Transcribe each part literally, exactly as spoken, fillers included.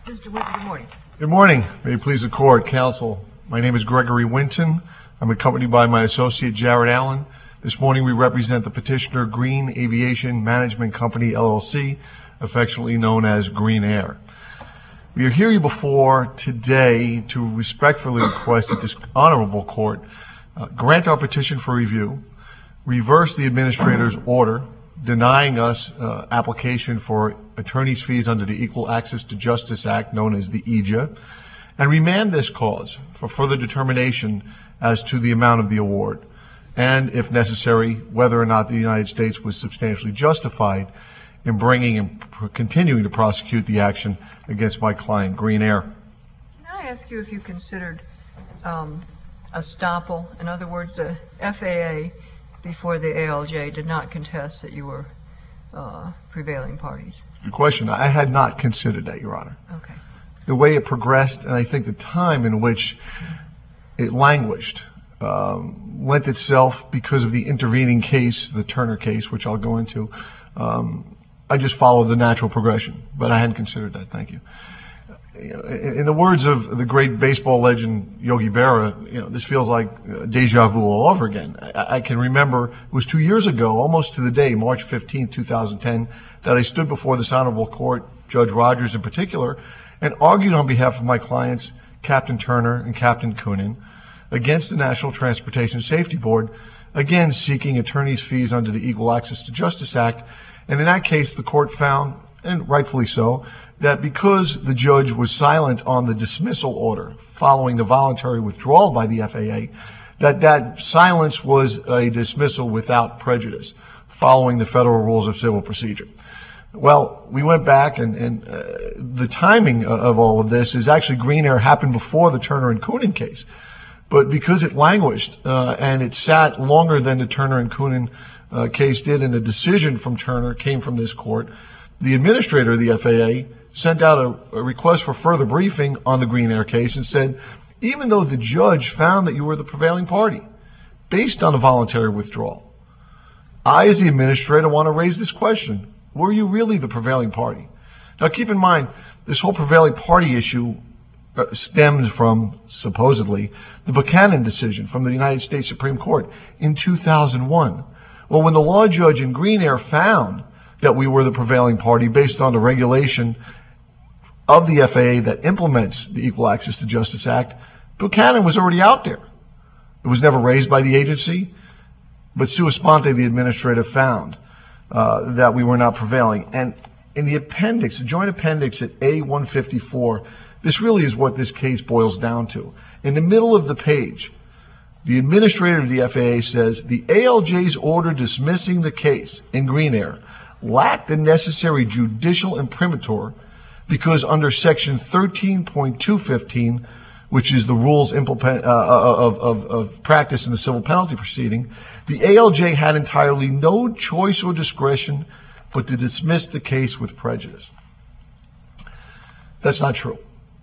Mister Winton, good morning. Good morning. May it please the court, counsel. My name is Gregory Winton. I'm accompanied by my associate, Jared Allen. This morning we represent the petitioner Green Aviation Management Company, L L C, affectionately known as Green Air. We are here before today to respectfully request that this honorable court uh, grant our petition for review, reverse the administrator's order denying us uh, application for attorney's fees under the Equal Access to Justice Act, known as the E J A, and remand this cause for further determination as to the amount of the award, and, if necessary, whether or not the United States was substantially justified in bringing and pr- continuing to prosecute the action against my client, Green Air. Can I ask you if you considered um, estoppel? In other words, the F A A before the A L J did not contest that you were uh, prevailing parties. Good question. I had not considered that, Your Honor. Okay. The way it progressed, and I think the time in which it languished, um, lent itself, because of the intervening case, the Turner case, which I'll go into, um, I just followed the natural progression, but I hadn't considered that. Thank you. In the words of the great baseball legend Yogi Berra, you know, this feels like deja vu all over again. I, I can remember it was two years ago, almost to the day, March fifteenth, two thousand ten, that I stood before this honorable court, Judge Rogers in particular, and argued on behalf of my clients, Captain Turner and Captain Coonan, against the National Transportation Safety Board, again seeking attorney's fees under the Equal Access to Justice Act. And in that case, the court found, and rightfully so, that because the judge was silent on the dismissal order following the voluntary withdrawal by the F A A, that that silence was a dismissal without prejudice, following the federal rules of civil procedure. Well, we went back, and, and uh, the timing of all of this is actually Green Air happened before the Turner and Coonan case. But because it languished uh, and it sat longer than the Turner and Coonan uh, case did, and the decision from Turner came from this court, the administrator of the F A A sent out a, a request for further briefing on the Green Air case and said, even though the judge found that you were the prevailing party based on a voluntary withdrawal, I, as the administrator, want to raise this question. Were you really the prevailing party? Now, keep in mind, this whole prevailing party issue uh, stemmed from, supposedly, the Buchanan decision from the United States Supreme Court in two thousand one. Well, when the law judge in Green Air found that we were the prevailing party based on the regulation of the F A A that implements the Equal Access to Justice Act, Buchanan was already out there. It was never raised by the agency, but sua sponte, the administrator found uh, that we were not prevailing. And in the appendix, the joint appendix at A one fifty-four, this really is what this case boils down to. In the middle of the page, the administrator of the F A A says, the A L J's order dismissing the case in Green Air lacked the necessary judicial imprimatur because under section thirteen point two fifteen, which is the rules implement, uh, of, of, of practice in the civil penalty proceeding, the A L J had entirely no choice or discretion but to dismiss the case with prejudice. That's not true.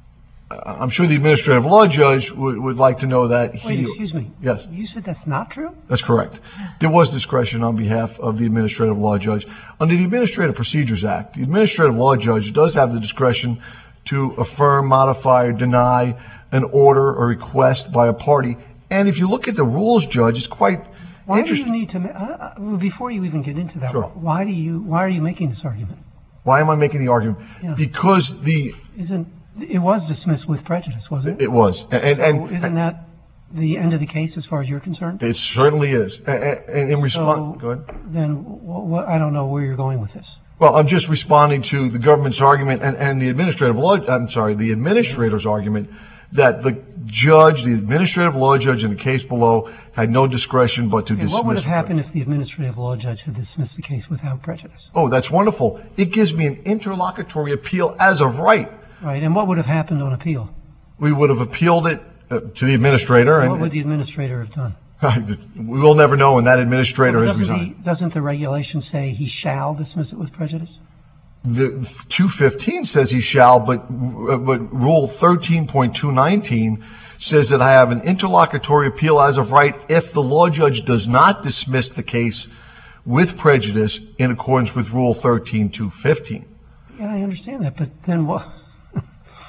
I'm sure the administrative law judge would, would like to know that he... Wait, excuse me. Yes. You said that's not true? That's correct. There was discretion on behalf of the administrative law judge. Under the Administrative Procedures Act, the administrative law judge does have the discretion to affirm, modify, or deny an order or request by a party. And if you look at the rules, Judge, it's quite why interesting. Do you need to... Uh, uh, before you even get into that, sure. why do you... Why are you making this argument? Why am I making the argument? Yeah. Because the... Isn't... It was dismissed with prejudice, wasn't it? It was. And, and, so isn't that the end of the case as far as you're concerned? It certainly is. And, and in response... So Go ahead. Then wh- wh- I don't know where you're going with this. Well, I'm just responding to the government's argument and, and the administrative law... I'm sorry, the administrator's argument that the judge, the administrative law judge in the case below, had no discretion but to Okay, dismiss... what would have happened if the administrative law judge had dismissed the case without prejudice? Oh, that's wonderful. It gives me an interlocutory appeal as of right. Right, and what would have happened on appeal? We would have appealed it uh, to the administrator. What and would the administrator have done? We will never know when that administrator Well, has doesn't resigned. the, doesn't the regulation say he shall dismiss it with prejudice? The two fifteen says he shall, but uh, but Rule thirteen point two nineteen says that I have an interlocutory appeal as of right if the law judge does not dismiss the case with prejudice in accordance with Rule thirteen point two fifteen. Yeah, I understand that, but then what?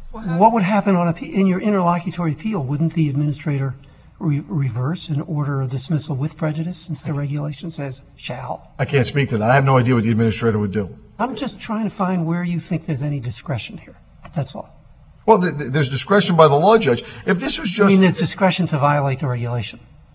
What would happen on a, in your interlocutory appeal? Wouldn't the administrator re- reverse and order a dismissal with prejudice since the regulation says shall? I can't speak to that. I have no idea what the administrator would do. I'm just trying to find where you think there's any discretion here. That's all. Well, th- th- there's discretion by the law judge. If this was I just... mean, there's discretion to violate the regulation.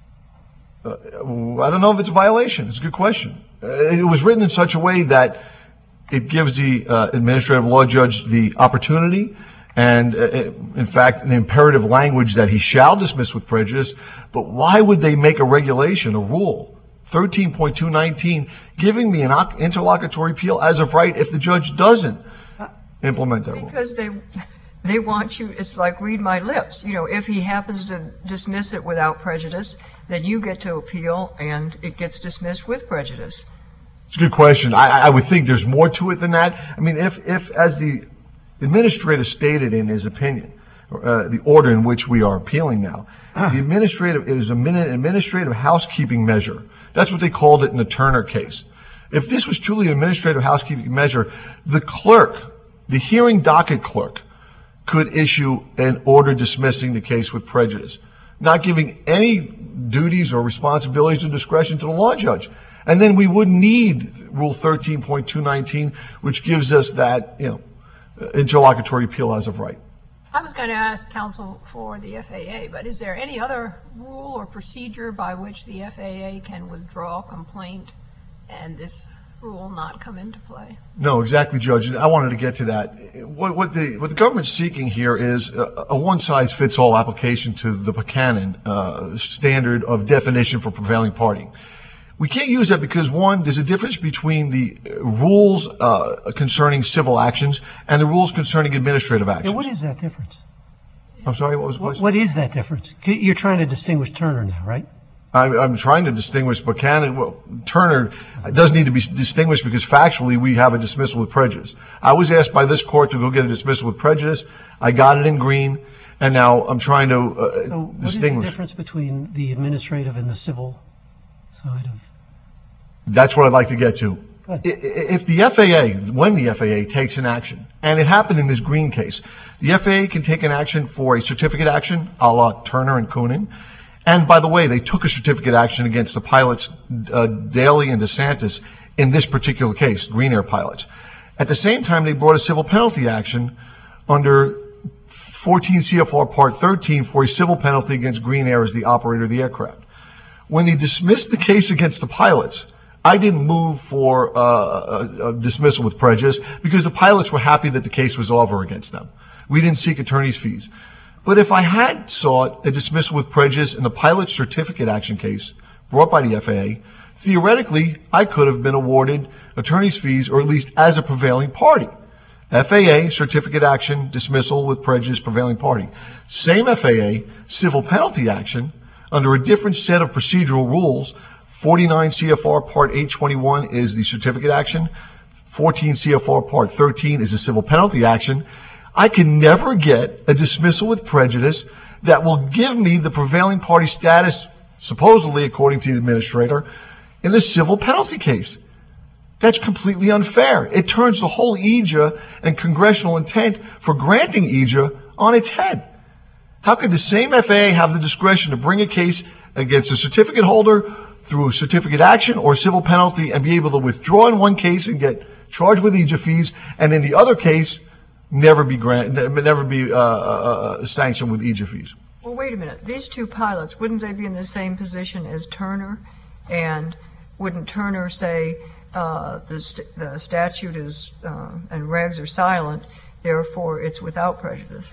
Uh, I don't know if it's a violation. It's a good question. Uh, it was written in such a way that it gives the uh, administrative law judge the opportunity and, uh, in fact, an imperative language that he shall dismiss with prejudice. But why would they make a regulation, a rule, thirteen point two nineteen, giving me an interlocutory appeal as of right if the judge doesn't implement that rule? Because they they want you, it's like read my lips. You know, if he happens to dismiss it without prejudice, then you get to appeal and it gets dismissed with prejudice. It's a good question. I, I would think there's more to it than that. I mean, if, if as the administrator stated in his opinion, uh, the order in which we are appealing now, the administrative, it was a min- administrative housekeeping measure. That's what they called it in the Turner case. If this was truly an administrative housekeeping measure, the clerk, the hearing docket clerk, could issue an order dismissing the case with prejudice, not giving any duties or responsibilities or discretion to the law judge. And then we wouldn't need Rule thirteen point two nineteen, which gives us that, you know, interlocutory appeal as of right. I was going to ask counsel for the F A A, but is there any other rule or procedure by which the F A A can withdraw a complaint and this rule not come into play? No, exactly, Judge. I wanted to get to that. What, what the what the government's seeking here is a, a one-size-fits-all application to the Buchanan uh, standard of definition for prevailing party. We can't use that because, one, there's a difference between the rules uh, concerning civil actions and the rules concerning administrative actions. Yeah, what is that difference? I'm sorry, what was the What, question? what is that difference? You're trying to distinguish Turner now, right? I'm, I'm trying to distinguish Buchanan. Well, Turner does need to be distinguished because factually we have a dismissal with prejudice. I was asked by this court to go get a dismissal with prejudice. I got it in green, and now I'm trying to uh, So what is the distinguish. difference between the administrative and the civil side of? That's what I'd like to get to. Good. I- i- If the F A A, when the F A A takes an action, and it happened in this Green case, the F A A can take an action for a certificate action, a la Turner and Coonan. And by the way, they took a certificate action against the pilots, uh, Daly and DeSantis, in this particular case, Green Air pilots. At the same time, they brought a civil penalty action under fourteen C F R Part thirteen for a civil penalty against Green Air as the operator of the aircraft. When they dismissed the case against the pilots, I didn't move for uh, a, a dismissal with prejudice because the pilots were happy that the case was over against them. We didn't seek attorney's fees. But if I had sought a dismissal with prejudice in the pilot certificate action case brought by the F A A, theoretically, I could have been awarded attorney's fees, or at least as a prevailing party. F A A, certificate action, dismissal with prejudice, prevailing party. Same F A A, civil penalty action, under a different set of procedural rules. forty-nine C F R Part eight twenty-one is the certificate action. fourteen C F R Part thirteen is a civil penalty action. I can never get a dismissal with prejudice that will give me the prevailing party status, supposedly according to the administrator, in the civil penalty case. That's completely unfair. It turns the whole E J A and congressional intent for granting E J A on its head. How could the same F A A have the discretion to bring a case against a certificate holder through a certificate action or civil penalty and be able to withdraw in one case and get charged with E J A fees, and in the other case, never be grant, never be uh, uh, sanctioned with E J A fees? Well, wait a minute. These two pilots, wouldn't they be in the same position as Turner? And wouldn't Turner say uh, the, st- the statute is uh, and regs are silent, therefore it's without prejudice?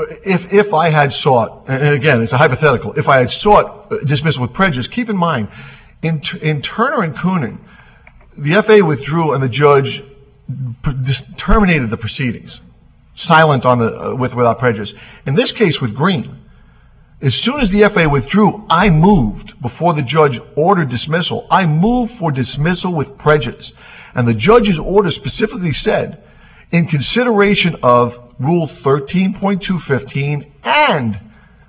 If if I had sought, and again, it's a hypothetical, if I had sought dismissal with prejudice, keep in mind, in in Turner and Coonan, the F A A withdrew and the judge terminated the proceedings, silent on the uh, with without prejudice. In this case with Green, as soon as the F A A withdrew, I moved before the judge ordered dismissal. I moved for dismissal with prejudice, and the judge's order specifically said, in consideration of Rule thirteen point two fifteen and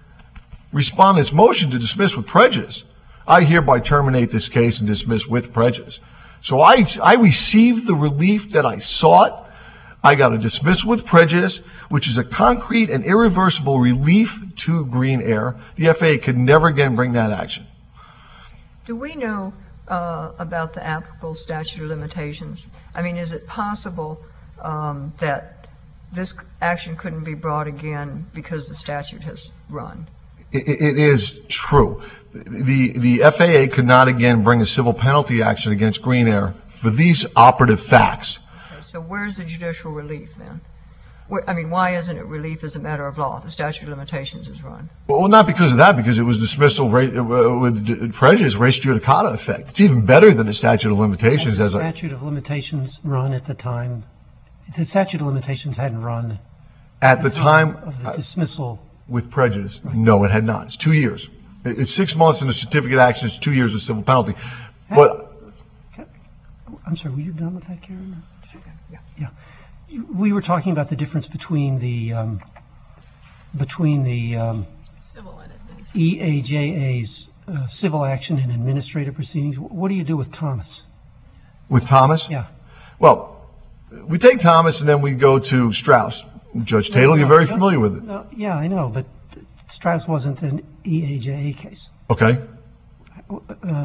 respondent's motion to dismiss with prejudice, I hereby terminate this case and dismiss with prejudice. So I, I received the relief that I sought I got a dismissal with prejudice, which is a concrete and irreversible relief to Green Air. The F A A could never again bring that action. Do we know uh, about the applicable statute of limitations? I mean, is it possible um, that this action couldn't be brought again because the statute has run? It, it is true. The, the F A A could not again bring a civil penalty action against Green Air for these operative facts. Okay, so where's the judicial relief then? Where, I mean, why isn't it relief as a matter of law? The statute of limitations is run. Well, not because of that, because it was dismissal ra- uh, with prejudice, res judicata effect. It's even better than the statute of limitations. The as a statute of limitations run at the time. The statute of limitations hadn't run at the time of the dismissal. With prejudice. No, it had not. It's two years. It- It's six months in a certificate action. It's two years of civil penalty. But I'm sorry, were you done with that, Karen? Yeah. Yeah. You- We were talking about the difference between the, um, between the um, Civil and administrative. E A J A's uh, civil action and administrative proceedings. What do you do with Thomas? with Thomas? Yeah. Well, we take Thomas and then we go to Strauss. Judge Tatel, you're very familiar with it. No, yeah, I know, but Strauss wasn't an E A J A case. Okay? Uh,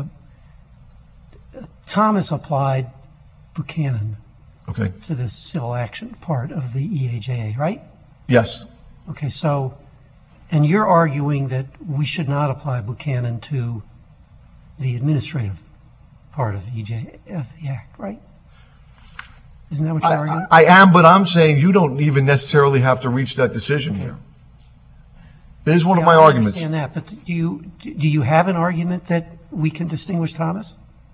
Thomas applied Buchanan Okay. to the civil action part of the E A J A, right? Yes. Okay, so, and you're arguing that we should not apply Buchanan to the administrative part of the E J, of the Act, right? Isn't that what you're I, arguing? I am, but I'm saying you don't even necessarily have to reach that decision here. It is one of Yeah, my I arguments. understand that, but do you, do you have an argument that we can distinguish Thomas?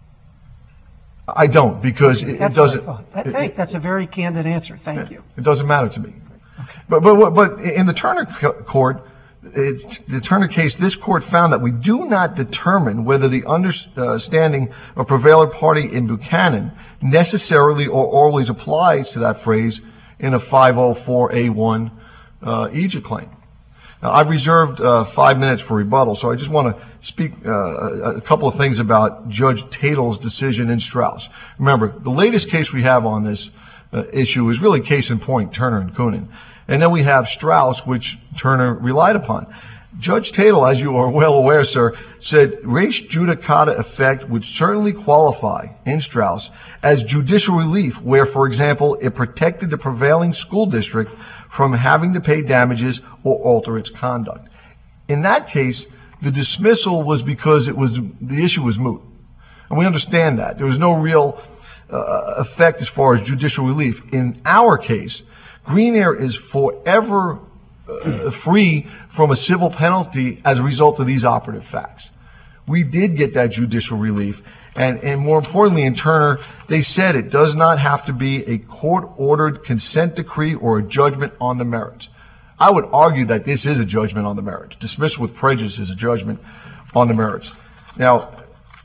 I don't, because it, it That's what I doesn't. thought. That- it- Thank, that's a very candid answer, thank you. It doesn't matter to me. But, but, what- but in the Turner co- court, it's, the Turner case, this court found that we do not determine whether the understanding of prevailer party in Buchanan necessarily or always applies to that phrase in a five oh four A one uh, E J A claim. Now, I've reserved uh, five minutes for rebuttal, so I just want to speak uh, a, a couple of things about Judge Tatel's decision in Strauss. Remember, the latest case we have on this uh, issue is really case in point, Turner and Coonan. And then we have Strauss, which Turner relied upon. Judge Tatel, as you are well aware, sir, said res judicata effect would certainly qualify in Strauss as judicial relief where, for example, it protected the prevailing school district from having to pay damages or alter its conduct. In that case, the dismissal was because it was the issue was moot. And we understand that. There was no real uh, effect as far as judicial relief. In our case, Green Air is forever uh, free from a civil penalty as a result of these operative facts. We did get that judicial relief. And, and more importantly, in Turner, they said it does not have to be a court-ordered consent decree or a judgment on the merits. I would argue that this is a judgment on the merits. Dismissal with prejudice is a judgment on the merits. Now,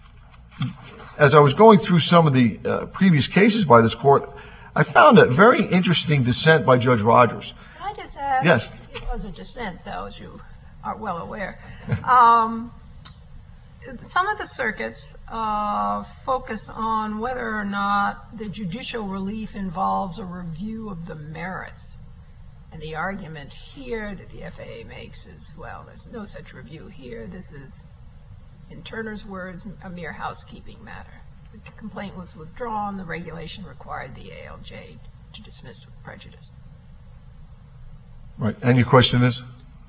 as I was going through some of the uh, previous cases by this court, I found a very interesting dissent by Judge Rogers. Can I just ask? Yes. It was a dissent, though, as you are well aware. Um, some of the circuits uh, focus on whether or not the judicial relief involves a review of the merits. And the argument here that the F A A makes is, well, there's no such review here. This is, in Turner's words, a mere housekeeping matter. The complaint was withdrawn. The regulation required the A L J to dismiss with prejudice. Right. And your question is?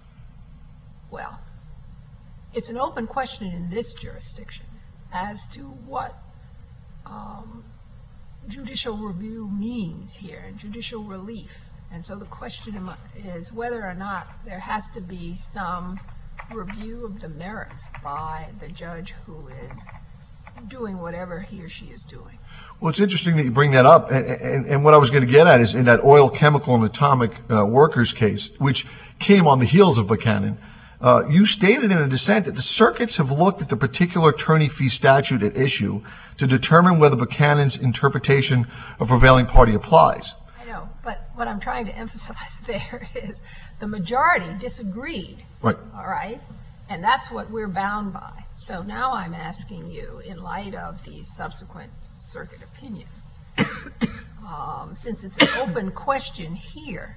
Well, it's an open question in this jurisdiction as to what um, judicial review means here, and judicial relief. And so the question is whether or not there has to be some review of the merits by the judge who is doing whatever he or she is doing. Well, it's interesting that you bring that up. And, and, and what I was going to get at is in that oil, chemical, and atomic uh, workers case, which came on the heels of Buchanan, uh, you stated in a dissent that the circuits have looked at the particular attorney fee statute at issue to determine whether Buchanan's interpretation of prevailing party applies. I know, but what I'm trying to emphasize there is the majority disagreed. Right. All right? And that's what we're bound by. So now I'm asking you, in light of these subsequent circuit opinions, um, since it's an open question here,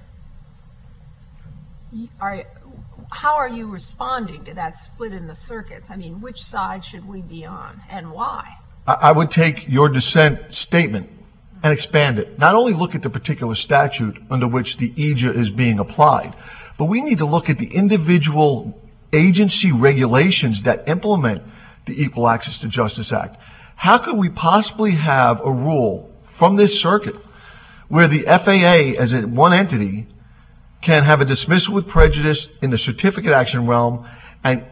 y- are, how are you responding to that split in the circuits? I mean, which side should we be on, and why? I I would take your dissent statement and expand it. Not only look at the particular statute under which the E J A is being applied, but we need to look at the individual agency regulations that implement the Equal Access to Justice Act. How could we possibly have a rule from this circuit where the F A A as a one entity can have a dismissal with prejudice in the certificate action realm and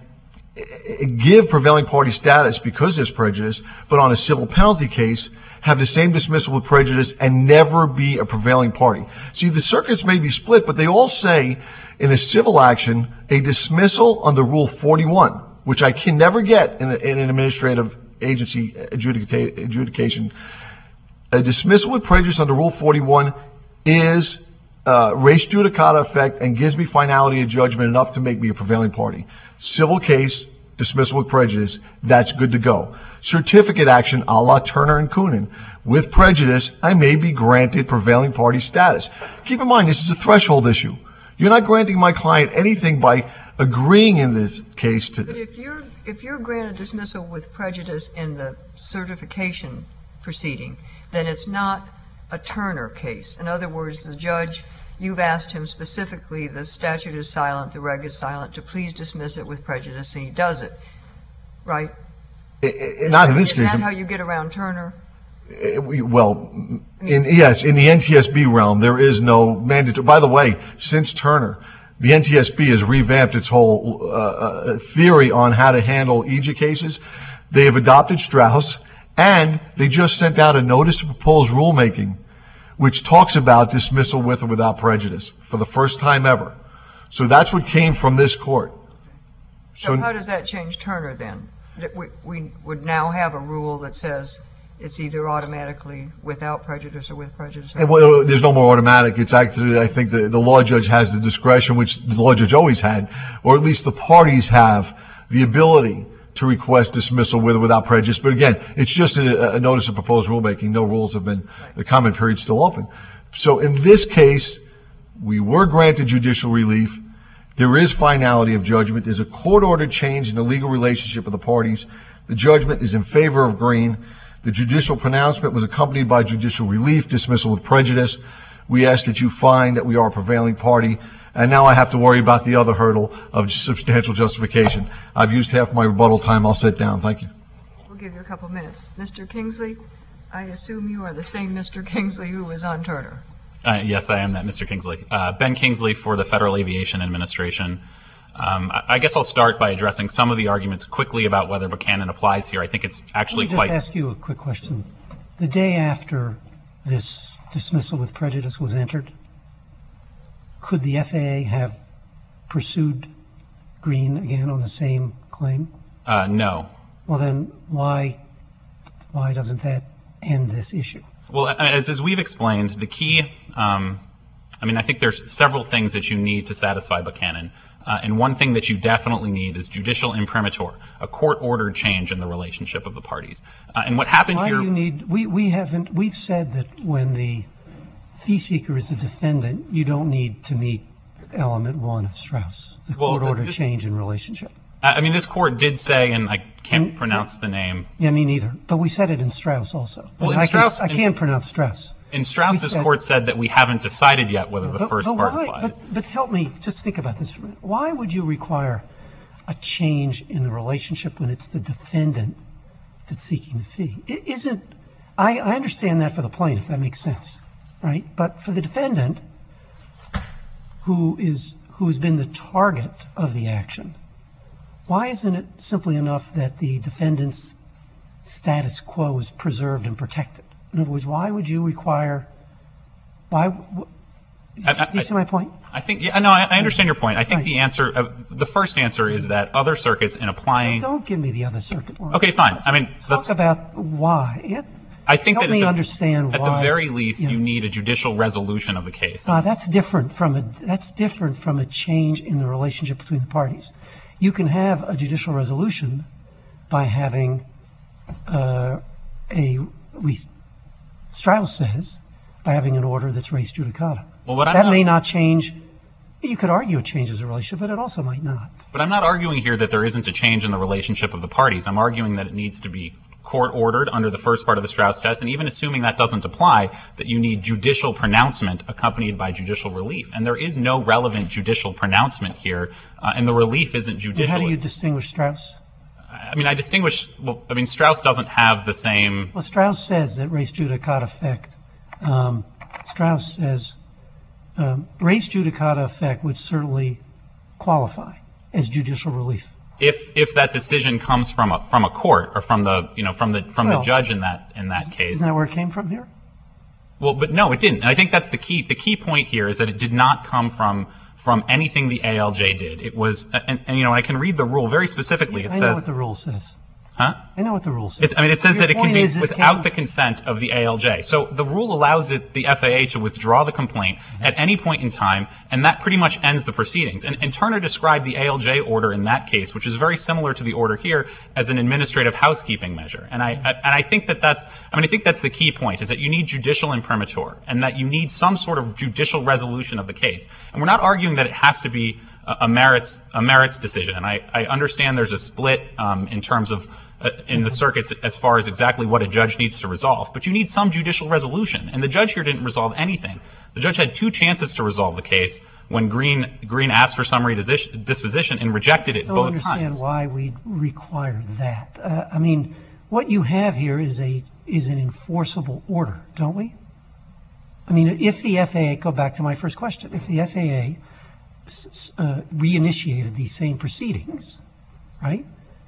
give prevailing party status because there's prejudice, but on a civil penalty case, have the same dismissal with prejudice and never be a prevailing party? See, the circuits may be split, but they all say in a civil action, a dismissal under Rule forty-one, which I can never get in, a, in an administrative agency adjudica- adjudication, a dismissal with prejudice under Rule forty-one is uh, res judicata effect and gives me finality of judgment enough to make me a prevailing party. Civil case, dismissal with prejudice, that's good to go. Certificate action, a la Turner and Coonan, with prejudice, I may be granted prevailing party status. Keep in mind, this is a threshold issue. You're not granting my client anything by agreeing in this case But to, if you're, if you're granted dismissal with prejudice in the certification proceeding, then it's not a Turner case. In other words, the judge, you've asked him specifically, the statute is silent, the reg is silent, to please dismiss it with prejudice, and he does it, right? i- i- not in this Is case. that how you get around Turner? Uh, we- Well, in, yes, in the N T S B realm, there is no mandatory. By the way, since Turner, the N T S B has revamped its whole uh, uh, theory on how to handle E J A cases. They have adopted Strauss, and they just sent out a notice of proposed rulemaking, which talks about dismissal with or without prejudice for the first time ever. So that's what came from this court. So So how does that change Turner then? That we, we would now have a rule that says it's either automatically without prejudice or with prejudice? And, well, there's no more automatic. It's actually, I think the, the law judge has the discretion, which the law judge always had, or at least the parties have the ability to request dismissal with or without prejudice. But again, it's just a, a notice of proposed rulemaking. No rules have been, the comment period's still open. So in this case, we were granted judicial relief. There is finality of judgment. There's a court-ordered change in the legal relationship of the parties. The judgment is in favor of Green. The judicial pronouncement was accompanied by judicial relief, dismissal with prejudice. We ask that you find that we are a prevailing party. And now I have to worry about the other hurdle of substantial justification. I've used half my rebuttal time. I'll sit down. Thank you. We'll give you a couple minutes. Mister Kingsley, I assume you are the same Mister Kingsley who was on Turner. Uh, yes, I am that Mister Kingsley. Uh, Ben Kingsley for the Federal Aviation Administration. Um, I, I guess I'll start by addressing some of the arguments quickly about whether Buchanan applies here. I think it's actually Let me quite... just ask you a quick question. The day after this dismissal with prejudice was entered, could the F A A have pursued Green again on the same claim? Uh, no. Well, then why why doesn't that end this issue? Well, as, as we've explained, the key, um, I mean, I think there's several things that you need to satisfy Buchanan. Uh, and one thing that you definitely need is judicial imprimatur, a court-ordered change in the relationship of the parties. Uh, and what happened Why here... do you need, we, we haven't, we've said that when the fee seeker is a defendant, you don't need to meet element one of Strauss, the Well, court-ordered this- change in relationship. I I mean, this court did say, and I can't Mm, pronounce the name, Yeah, me neither. But we said it in Strauss also. Well, And in I can- Strauss- I in- can't pronounce Strauss. in Strauss, We this said- court said that we haven't decided yet whether the But- first but part why- applies. But, but help me, just think about this for a minute. Why would you require a change in the relationship when it's the defendant that's seeking the fee? It isn't, I, I understand that for the plaintiff, that makes sense, right? But for the defendant, who is, who's been the target of the action, why isn't it simply enough that the defendant's status quo is preserved and protected? In other words, why would you require, why, w- I- I- do you see my point? I think, yeah, no, I, I understand your point. I think Right. the answer, uh, the first answer is that other circuits in applying, Don't give me the other circuit one. okay, fine. I mean, Talk that's, about why. Yeah, I think help that me at the, understand at why. the very least, yeah. you need a judicial resolution of the case. Uh, that's different from a, that's different from a change in the relationship between the parties. You can have a judicial resolution by having uh, a, at least Strauss says, by having an order that's res judicata. Well, what I'm That not- may not change. You could argue it changes the relationship, but it also might not. But I'm not arguing here that there isn't a change in the relationship of the parties. I'm arguing that it needs to be court-ordered under the first part of the Strauss test, and even assuming that doesn't apply, that you need judicial pronouncement accompanied by judicial relief. And there is no relevant judicial pronouncement here, uh, and the relief isn't And judicial. how do you distinguish Strauss? I mean, I distinguish, well, I mean, Strauss doesn't have the same, Well, Strauss says that res judicata effect, um, Strauss says um, res judicata effect would certainly qualify as judicial relief. if, if that decision comes from a, from a court or from the, you know, from the, from the Well, judge in that, in that case. Isn't that where it came from here? Well, but no, it didn't. And I think that's the key. The key point here is that it did not come from from anything the A L J did. It was, and, and you know, I can read the rule very specifically. It I know says, what the rule says. huh? I know what the rule says. It, I mean, it says Your that it can point be is this without came- the consent of the A L J. So the rule allows it, the F A A to withdraw the complaint at any point in time, and that pretty much ends the proceedings. And, and Turner described the A L J order in that case, which is very similar to the order here, as an administrative housekeeping measure. And I, I and I think that that's, I mean, I think that's the key point, is that you need judicial imprimatur, and that you need some sort of judicial resolution of the case. And we're not arguing that it has to be a, a merits a merits decision. And I, I understand there's a split um, in terms of uh, in the circuits as far as exactly what a judge needs to resolve. But you need some judicial resolution. And the judge here didn't resolve anything. The judge had two chances to resolve the case when Green Green asked for summary disi- disposition and rejected it I don't both understand times. why we require that. Uh, I mean, what you have here is a is an enforceable order, don't we? I mean, if the F A A, go back to my first question, if the F A A s- s- uh, reinitiated these same proceedings, right,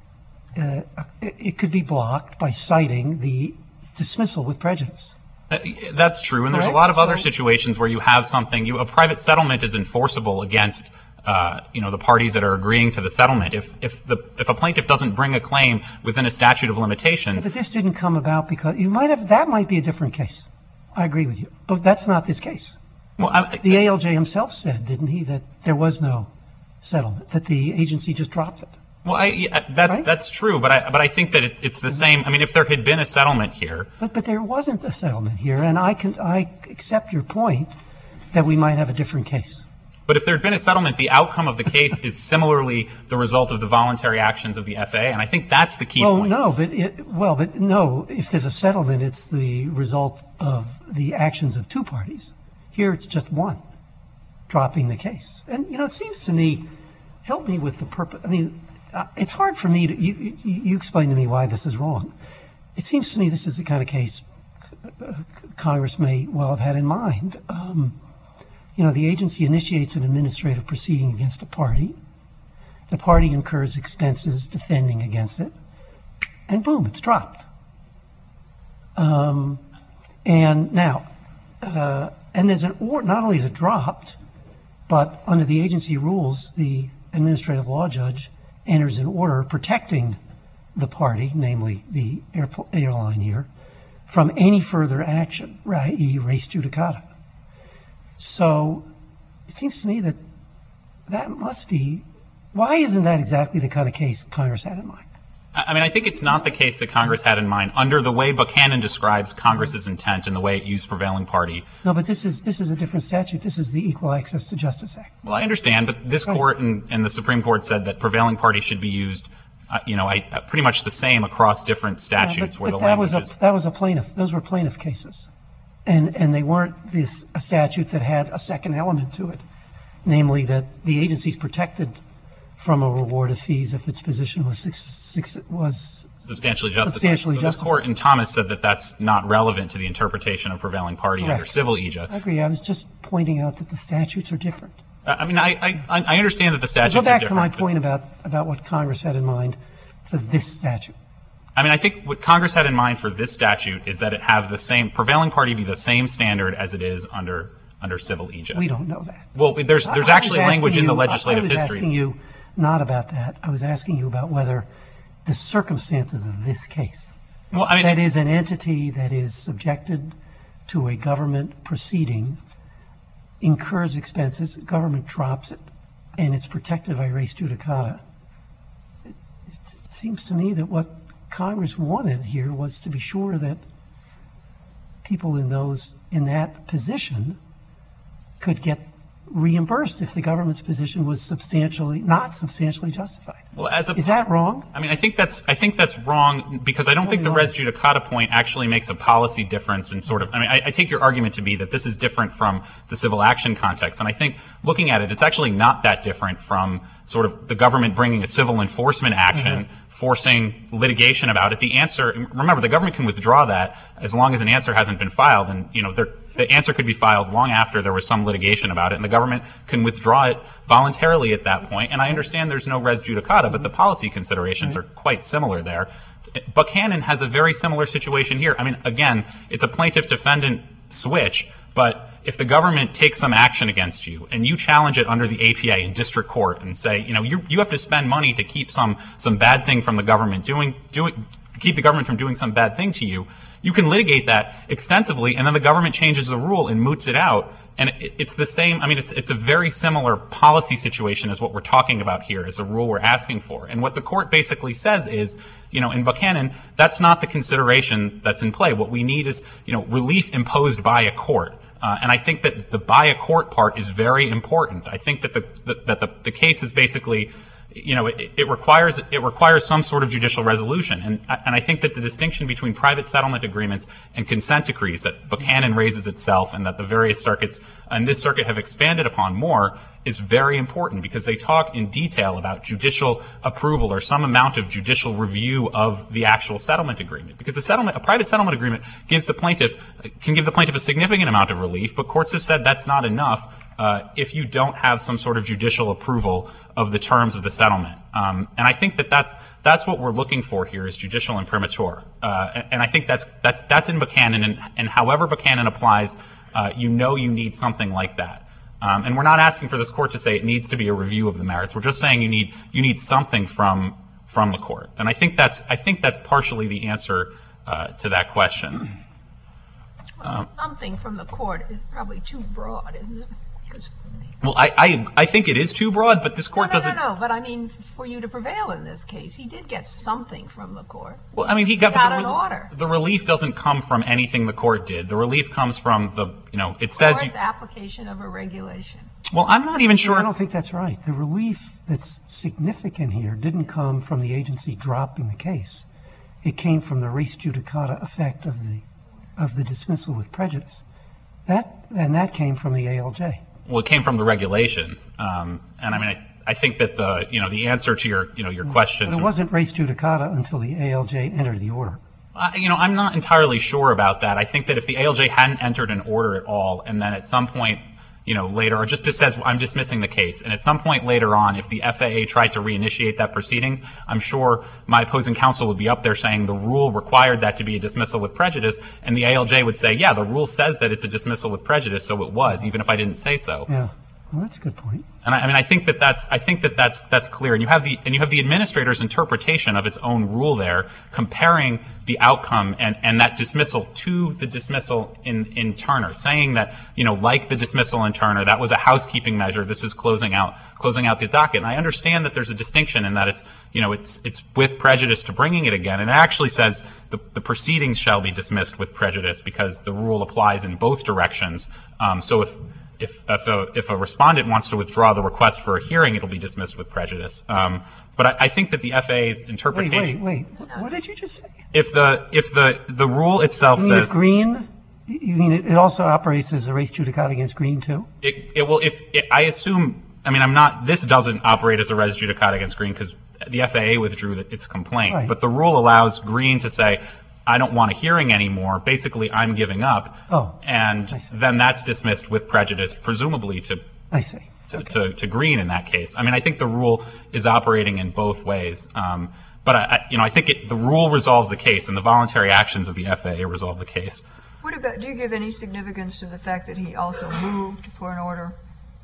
uh, it, it could be blocked by citing the dismissal with prejudice. Uh, That's true, and there's a Correct. lot of other So- situations where you have something, you, a private settlement is enforceable against, uh, you know, the parties that are agreeing to the settlement. If, if the, if a plaintiff doesn't bring a claim within a statute of limitations, But this didn't come about because you might have, that might be a different case. I agree with you, but that's not this case. well, I, The A L J himself said, didn't he, that there was no settlement, that the agency just dropped it. well, I, yeah, that's, Right? that's true, but I, but I think that it, it's the same, I mean, if there had been a settlement here, But, but there wasn't a settlement here, and I can, I accept your point that we might have a different case. but if there had been a settlement, the outcome of the case is similarly the result of the voluntary actions of the F A A, and I think that's the key Well, point. no, but it, well, but no, if there's a settlement, it's the result of the actions of two parties. Here, it's just one, dropping the case. And, you know, it seems to me, help me with the purpose, I mean, uh, it's hard for me to, you, you, you explain to me why this is wrong. It seems to me this is the kind of case uh, Congress may well have had in mind. Um, you know, the agency initiates an administrative proceeding against a party. The party incurs expenses defending against it, and boom, it's dropped. Um, and now, uh, and there's an or not only is it dropped, but under the agency rules, the administrative law judge enters an order protecting the party, namely the airpl- airline here, from any further action, that is, res judicata. So it seems to me that that must be, why isn't that exactly the kind of case Congress had in mind? I I mean, I think it's not the case that Congress had in mind under the way Buchanan describes Congress's intent and the way it used prevailing party. No, but this is this is a different statute. This is the Equal Access to Justice Act. Well, I understand, but this Right. court and, and the Supreme Court said that prevailing party should be used, uh, you know, I, uh, pretty much the same across different Yeah, statutes but, where but the that was language is. a that was a plaintiff. Those were plaintiff cases, and and they weren't this a statute that had a second element to it, namely that the agency's protected from a reward of fees if its position was six, six, was Substantially justified. substantially So this justified. court in Thomas said that that's not relevant to the interpretation of prevailing party under Correct. civil E J A. I agree. I was just pointing out that the statutes are different. Uh, I mean, I, I, I understand that the statutes Go are back different. to my but- point about about what Congress had in mind for this statute. I mean, I think what Congress had in mind for this statute is that it have the same, prevailing party be the same standard as it is under, under civil E J A. We don't know that. Well, there's, there's I- I was actually language asking in the you- I- legislative I was history. asking you not about that. I was asking you about whether the circumstances of this case, Well, I mean, that is an entity that is subjected to a government proceeding, incurs expenses, government drops it, and it's protected by res judicata. It, it seems to me that what Congress wanted here was to be sure that people in those, in that position could get reimbursed if the government's position was substantially, not substantially justified. Well, as a, Is that wrong? I mean, I think that's I think that's wrong because I don't think the res judicata point actually makes a policy difference in sort of. I mean, I, I take your argument to be that this is different from the civil action context, and I think looking at it, it's actually not that different from sort of the government bringing a civil enforcement action, mm-hmm. forcing litigation about it. The answer, remember, the government can withdraw that as long as an answer hasn't been filed, and you know, the answer could be filed long after there was some litigation about it, and the government can withdraw it voluntarily at that point. And I understand there's no res judicata, but the policy considerations are quite similar there. Buchanan has a very similar situation here. I mean, again, it's a plaintiff-defendant switch, but if the government takes some action against you and you challenge it under the A P A in district court and say, you know, you you have to spend money to keep some some bad thing from the government doing doing keep the government from doing some bad thing to you, you can litigate that extensively, and then the government changes the rule and moots it out. And it, it's the same. I mean, it's it's a very similar policy situation as what we're talking about here, as a rule we're asking for. And what the court basically says is, you know, in Buchanan, that's not the consideration that's in play. What we need is, you know, relief imposed by a court. Uh, and I think that the by a court part is very important. I think that the, the that the, the case is basically, you know, it, it requires it requires some sort of judicial resolution, and and I think that the distinction between private settlement agreements and consent decrees that Buchanan raises itself, and that the various circuits and this circuit have expanded upon more, is very important because they talk in detail about judicial approval or some amount of judicial review of the actual settlement agreement. Because a settlement, a private settlement agreement, gives the plaintiff can give the plaintiff a significant amount of relief, but courts have said that's not enough uh, if you don't have some sort of judicial approval of the terms of the settlement. Um, and I think that that's that's what we're looking for here is judicial imprimatur. Uh, and, and I think that's that's that's in Buchanan, and, and however Buchanan applies, uh, you know you need something like that. Um, and we're not asking for this court to say it needs to be a review of the merits. We're just saying you need you need something from from the court. And I think that's I think that's partially the answer uh, to that question. Well, um, something from the court is probably too broad, isn't it? Because Well, I, I I think it is too broad, but this court no, no, doesn't. No, no, but I mean, for you to prevail in this case, he did get something from the court. Well, I mean, he got, He got but an the, order. The relief doesn't come from anything the court did. The relief comes from the, you know, it says you. Court's application of a regulation. Well, I'm not even sure. I don't think that's right. The relief that's significant here didn't come from the agency dropping the case. It came from the res judicata effect of the of the dismissal with prejudice. That and that came from the A L J. Well, it came from the regulation, um, and I mean, I, I think that the, you know, the answer to your, you know, your question. But it wasn't res judicata until the A L J entered the order. Uh, you know, I'm not entirely sure about that. I think that if the A L J hadn't entered an order at all, and then at some point, you know, later, or just, just says, I'm dismissing the case, and at some point later on, if the F A A tried to reinitiate that proceedings, I'm sure my opposing counsel would be up there saying the rule required that to be a dismissal with prejudice, and the A L J would say, yeah, the rule says that it's a dismissal with prejudice, so it was, even if I didn't say so. Yeah. Well, that's a good point. And I, I mean, I think that that's, I think that that's, that's clear. And you have the, and you have the administrator's interpretation of its own rule there, comparing the outcome and, and that dismissal to the dismissal in, in Turner, saying that, you know, like the dismissal in Turner, that was a housekeeping measure. This is closing out, closing out the docket. And I understand that there's a distinction in that it's, you know, it's, it's with prejudice to bringing it again. And it actually says the, the proceedings shall be dismissed with prejudice because the rule applies in both directions. Um, so if, If, if, a, if a respondent wants to withdraw the request for a hearing, it'll be dismissed with prejudice. Um, but I, I think that the F A A's interpretation. Wait, wait, wait. What did you just say? If the if the the rule itself You mean says if Green? You mean it, it also operates as a res judicata against Green too? it, it will. If it, I assume, I mean, I'm not. This doesn't operate as a res judicata against Green because the F A A withdrew the, its complaint. Right. But the rule allows Green to say, I don't want a hearing anymore. Basically, I'm giving up. Oh, and then that's dismissed with prejudice, presumably to I see. to, Okay. to, to Green in that case. I mean, I think the rule is operating in both ways. Um, but I, I, you know, I think it, the rule resolves the case, and the voluntary actions of the F A A resolve the case. What about, do you give any significance to the fact that he also moved for an order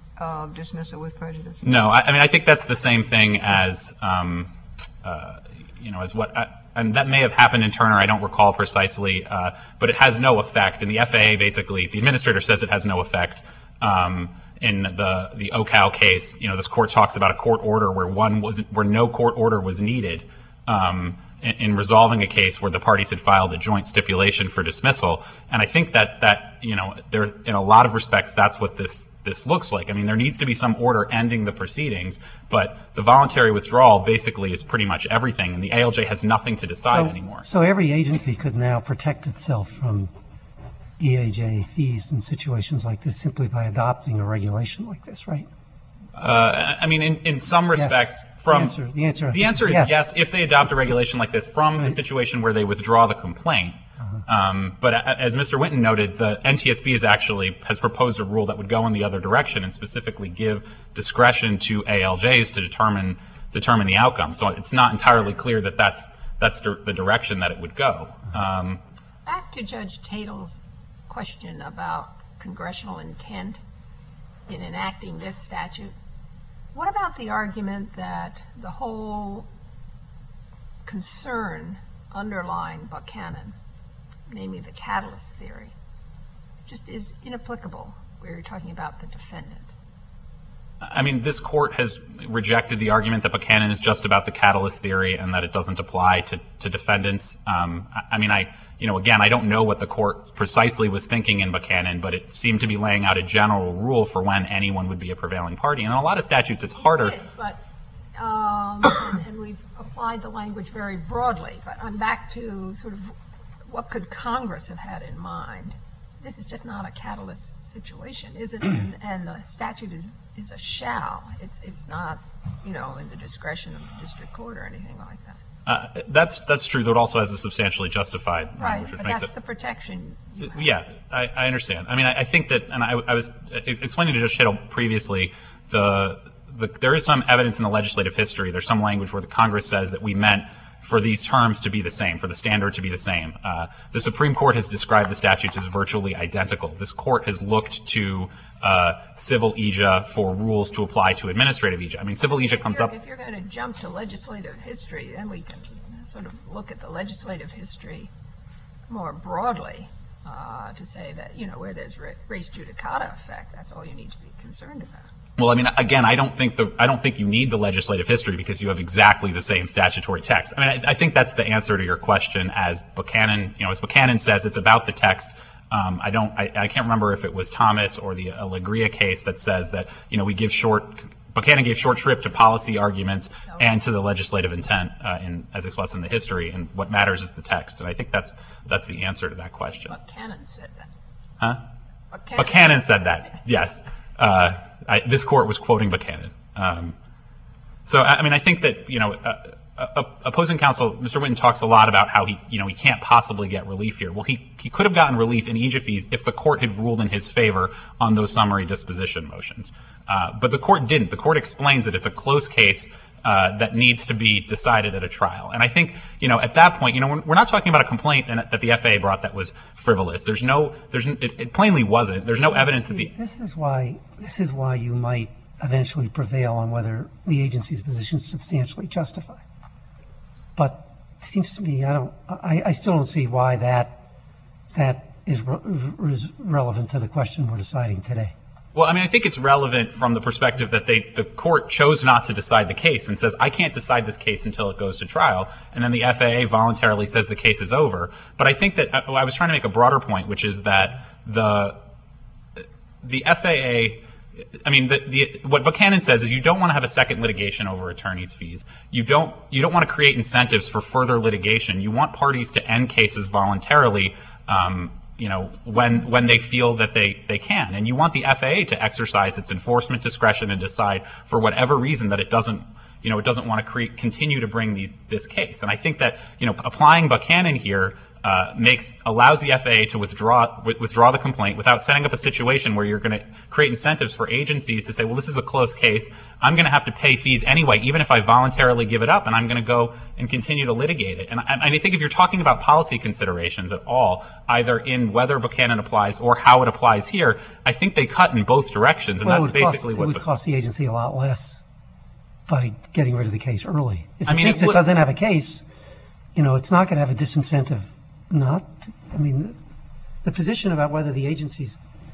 of dismissal with prejudice? No, I, I mean, I think that's the same thing as, um, uh, you know, as what. I, And that may have happened in Turner. I don't recall precisely, uh, but it has no effect. And the F A A basically, the administrator says it has no effect. Um, in the the O C A L case, you know, this court talks about a court order where one was where no court order was needed. Um, in, in resolving a case where the parties had filed a joint stipulation for dismissal. And I think that, that you know, there, in a lot of respects, that's what this, this looks like. I mean, there needs to be some order ending the proceedings, but the voluntary withdrawal basically is pretty much everything, and the A L J has nothing to decide So- anymore. So every agency could now protect itself from E A J fees in situations like this simply by adopting a regulation like this, right? Uh, I mean, in, in some respects, Yes. from The answer- the answer, I the think, answer is is yes. yes. If they adopt a regulation like this from the Right. situation where they withdraw the complaint. Uh-huh. Um, but a- as Mister Winton noted, the N T S B is actually has proposed a rule that would go in the other direction and specifically give discretion to A L Js to determine determine the outcome. So it's not entirely clear that that's that's the the direction that it would go. Um, Back to Judge Tatel's question about congressional intent in enacting this statute. What about the argument that the whole concern underlying Buchanan, namely the catalyst theory, just is inapplicable where you're talking about the defendant? I mean, this court has rejected the argument that Buchanan is just about the catalyst theory and that it doesn't apply to, to defendants. Um, I, I mean, I, you know, again, I don't know what the court precisely was thinking in Buchanan, but it seemed to be laying out a general rule for when anyone would be a prevailing party. And in a lot of statutes, it's harder. It did, but, um, and, and we've applied the language very broadly, but I'm back to sort of what could Congress have had in mind? This is just not a catalyst situation, is it? And, and the statute is, is a shall. It's, it's not, you know, in the discretion of the district court or anything like that. Uh, that's that's true, though it also has a substantially justified Right, language, which but makes that's it. the protection you have. Yeah, I, I understand. I mean, I, I think that, and I, I was explaining to Judge Tittle previously, the, the there is some evidence in the legislative history. There's some language where the Congress says that we meant for these terms to be the same, for the standard to be the same. Uh, the Supreme Court has described the statutes as virtually identical. This court has looked to uh, civil E J A for rules to apply to administrative E J A. I mean, civil E J A comes If you're- up. If you're going to jump to legislative history, then we can sort of look at the legislative history more broadly uh, to say that, you know, where there's ra- race judicata effect, that's all you need to be concerned about. Well, I mean, again, I don't think the I don't think you need the legislative history because you have exactly the same statutory text. I mean, I, I think that's the answer to your question. As Buchanan, you know, as Buchanan says, it's about the text. Um, I don't, I, I can't remember if it was Thomas or the Alegria case that says that, you know, we give short. Buchanan gave short shrift to policy arguments and to the legislative intent, uh, in, as expressed in the history, and what matters is the text. And I think that's that's the answer to that question. Buchanan said that. Huh? Buchanan, Buchanan said that, yes. Uh, I, this court was quoting Buchanan. Um, so, I, I mean, I think that, you know, uh, uh, opposing counsel, Mister Winton talks a lot about how he, you know, he can't possibly get relief here. Well, he, he could have gotten relief in E J A fees if the court had ruled in his favor on those summary disposition motions. Uh, but the court didn't. The court explains that it's a close case uh, that needs to be decided at a trial. And I think, you know, at that point, you know, we're, we're not talking about a complaint that the F A A brought that was frivolous. There's no, there's, it, it plainly wasn't. There's no evidence that See, the. this is why, this is why you might eventually prevail on whether the agency's position is substantially justified. But it seems to me, I don't, I, I still don't see why that, that is, re- is relevant to the question we're deciding today. Well, I mean, I think it's relevant from the perspective that they, the court chose not to decide the case and says, I can't decide this case until it goes to trial. And then the F A A voluntarily says the case is over. But I think that I, I was trying to make a broader point, which is that the, the F A A, I mean, the, the, what Buchanan says is you don't want to have a second litigation over attorney's fees. You don't, you don't want to create incentives for further litigation. You want parties to end cases voluntarily, um, you know, when when they feel that they, they can. And you want the F A A to exercise its enforcement discretion and decide for whatever reason that it doesn't, you know, it doesn't want to create, continue to bring the, this case. And I think that, you know, applying Buchanan here uh, makes, allows the F A A to withdraw, withdraw the complaint without setting up a situation where you're going to create incentives for agencies to say, well, this is a close case. I'm going to have to pay fees anyway, even if I voluntarily give it up, and I'm going to go and continue to litigate it. And I, I think if you're talking about policy considerations at all, either in whether Buchanan applies or how it applies here, I think they cut in both directions, and Well, that's it would cost- basically it what. would cost the agency a lot less by getting rid of the case early. If I it mean, thinks it it would- doesn't have a case, you know, it's not going to have a disincentive not, to- I mean, the position about whether the agency's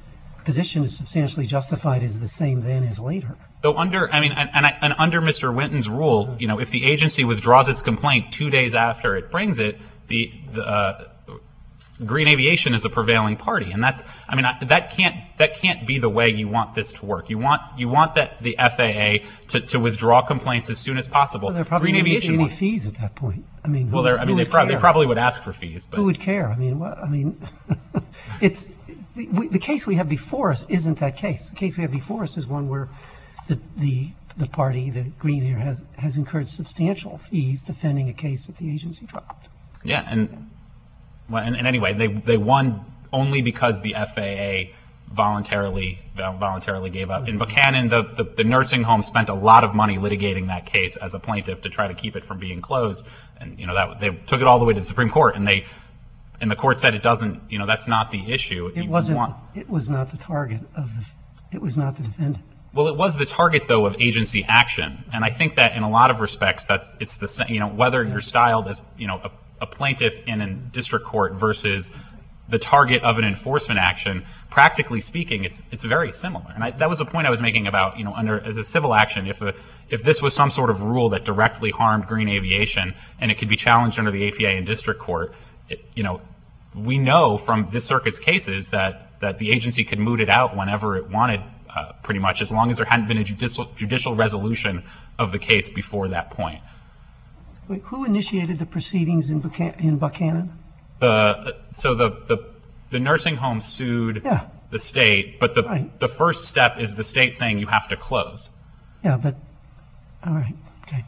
position is substantially justified is the same then as later. Though under, I mean, and, and, I, and under Mister Winton's rule, you know, if the agency withdraws its complaint two days after it brings it, the, the uh, Green Aviation is the prevailing party, and that's, I mean, I, that can't that can't be the way you want this to work. You want you want that the F A A to, to withdraw complaints as soon as possible. Well, there probably Green wouldn't be Aviation any wants- fees at that point. I mean, who, Well, they're, I who mean, they, would prob- they care? probably would ask for fees, but Who would care? I mean, what, I mean, it's the, we, the case we have before us isn't that case. The case we have before us is one where the the, the party, the Green Air, has has incurred substantial fees defending a case that the agency dropped. yeah, and well, and, and anyway, they they won only because the F A A voluntarily voluntarily gave up. In Buchanan, the, the the nursing home spent a lot of money litigating that case as a plaintiff to try to keep it from being closed, and you know that they took it all the way to the Supreme Court, and they and the court said it doesn't, you know, that's not the issue. It You wasn't. want- It was not the target of the. It was not the defendant. Well, it was the target, though, of agency action, and I think that in a lot of respects, that's it's the same. You know, whether you're styled as you know a, a plaintiff in a district court versus the target of an enforcement action, practically speaking, it's it's very similar. And I, that was the point I was making about, you know, under as a civil action, if a, if this was some sort of rule that directly harmed Green Aviation and it could be challenged under the A P A in district court, it, you know, we know from this circuit's cases that that the agency could moot it out whenever it wanted, uh, pretty much, as long as there hadn't been a judicial judicial resolution of the case before that point. Wait, who initiated the proceedings in Buchanan? In Buchanan? The so the the, the nursing home sued Yeah. the state, but the Right. the first step is the state saying you have to close. Yeah, but all right, okay.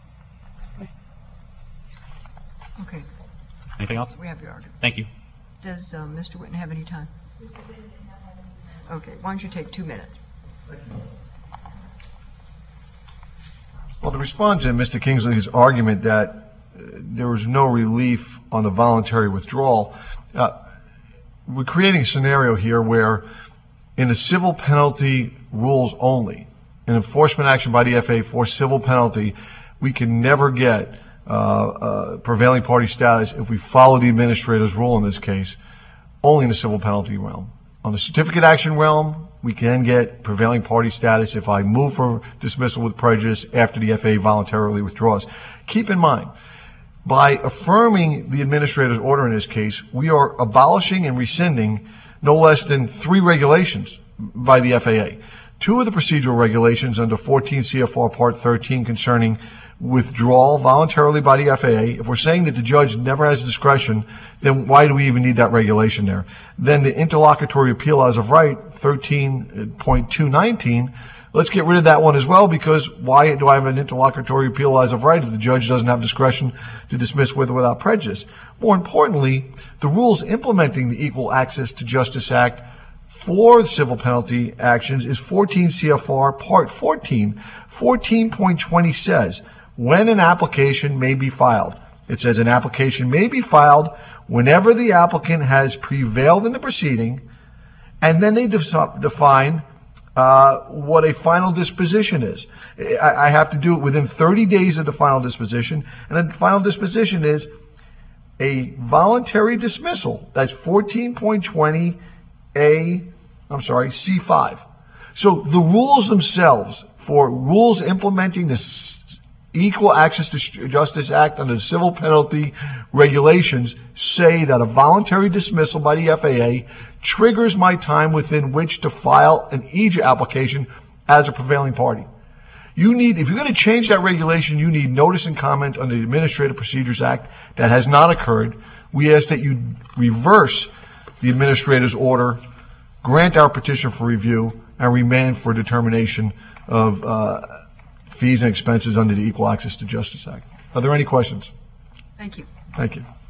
Okay, Anything else? we have your argument. Thank you. Does uh, Mister Whitten have any time? Okay, why don't you take two minutes? Well, to respond to Mister Kingsley's argument that uh, there was no relief on the voluntary withdrawal, uh, we're creating a scenario here where in the civil penalty rules only, an enforcement action by the F A A for civil penalty, we can never get uh, uh, prevailing party status if we follow the administrator's rule in this case, only in the civil penalty realm. On the certificate action realm, we can get prevailing party status if I move for dismissal with prejudice after the F A A voluntarily withdraws. Keep in mind, by affirming the administrator's order in this case, we are abolishing and rescinding no less than three regulations by the F A A. Two of the procedural regulations under fourteen C F R Part thirteen concerning withdrawal voluntarily by the F A A. If we're saying that the judge never has discretion, then why do we even need that regulation there? Then the interlocutory appeal as of right, thirteen point two nineteen, let's get rid of that one as well, because why do I have an interlocutory appeal as of right if the judge doesn't have discretion to dismiss with or without prejudice? More importantly, the rules implementing the Equal Access to Justice Act for civil penalty actions is fourteen C F R Part fourteen. fourteen point twenty says, when an application may be filed. It says an application may be filed whenever the applicant has prevailed in the proceeding, and then they de- define uh, what a final disposition is. I, I have to do it within thirty days of the final disposition, and the final disposition is a voluntary dismissal. That's fourteen point twenty A, I'm sorry, C five. So the rules themselves for rules implementing the s- Equal Access to Justice Act under the civil penalty regulations say that a voluntary dismissal by the F A A triggers my time within which to file an E J A application as a prevailing party. You need, if you're going to change that regulation, you need notice and comment under the Administrative Procedures Act. That has not occurred. We ask that you reverse the administrator's order, grant our petition for review, and remand for determination of uh, fees and expenses under the Equal Access to Justice Act. Are there any questions? Thank you. Thank you.